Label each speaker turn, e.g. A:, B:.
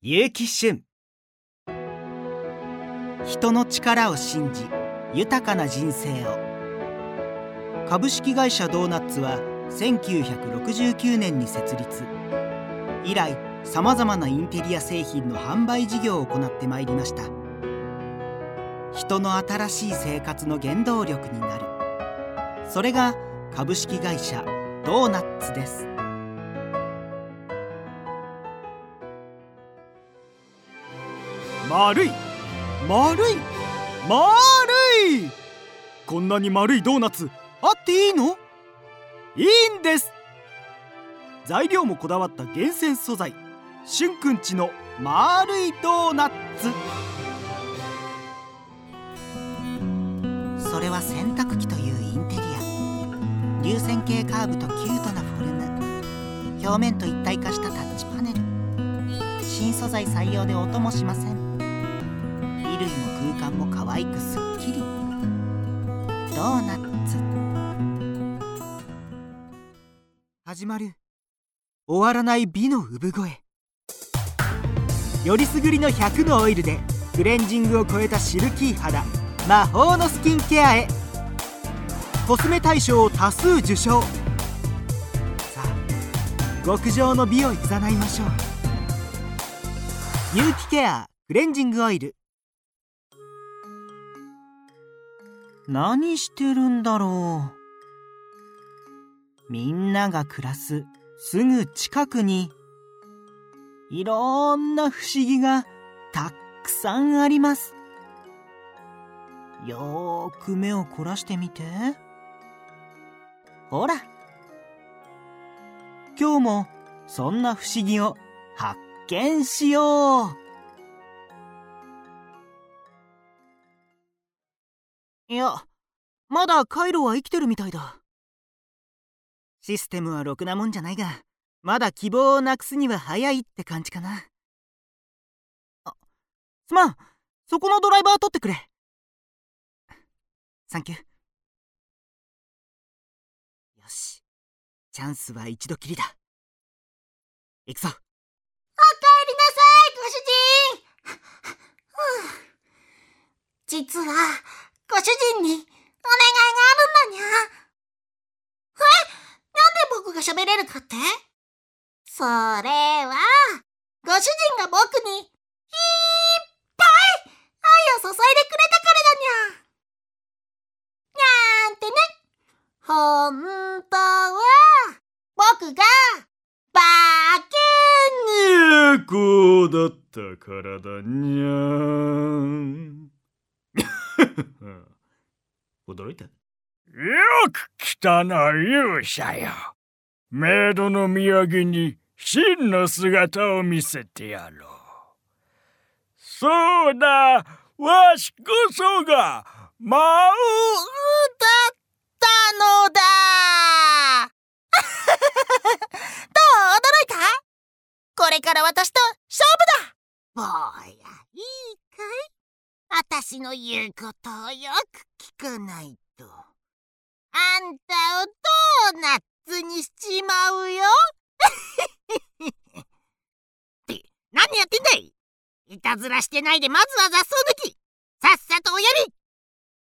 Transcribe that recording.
A: 結城俊。人の力を信じ豊かな人生を。株式会社ドーナツは1969年に設立。以来さまざまなインテリア製品の販売事業を行ってまいりました。人の新しい生活の原動力になる、それが株式会社ドーナツです。
B: 丸い丸い丸い、こんなに丸いドーナツあっていいの？いいんです。材料もこだわった厳選素材、しゅんくんちの丸いドーナツ。
A: それは洗濯機というインテリア。流線形カーブとキュートなフォルム、表面と一体化したタッチパネル。新素材採用で音もしません。衣類も空間も可愛くすっきり。ドーナツ。始まる終わらない美の産声。よりすぐりの100のオイルでクレンジングを超えたシルキー肌、魔法のスキンケアへ。コスメ大賞を多数受賞。さあ極上の美をいざないましょう。有機ケアクレンジングオイル。何してるんだろう。みんなが暮らすすぐ近くにいろんな不思議がたくさんあります。よーく目を凝らしてみて。ほら、今日もそんな不思議を発見しよう。いや、まだカイロは生きてるみたいだ。システムはろくなもんじゃないが、まだ希望をなくすには早いって感じかな。すまん、そこのドライバー取ってくれ。サンキュー。よし、チャンスは一度きりだ。行くぞ。
C: おかえりなさい、ご主人。実はご主人にお願いがあるんだにゃ。なんで僕が喋れるかって？それはご主人が僕にいっぱい愛を注いでくれたからだにゃ。なんてね。本当は僕が化け
B: 猫だったからだにゃー。驚いた？よく来たな、勇者よ。メイドの土産に真の姿を見せてやろう。そうだ、わしこそが魔王だったのだ。
C: どう？驚いた？これから私と勝負だ。ぼや、いいかい？私の言うことをよく聞かないとあんたをドーナツにしちまうよ。って何やってんだい。いたずらしてないでまずは雑草抜き。さっさとおやり。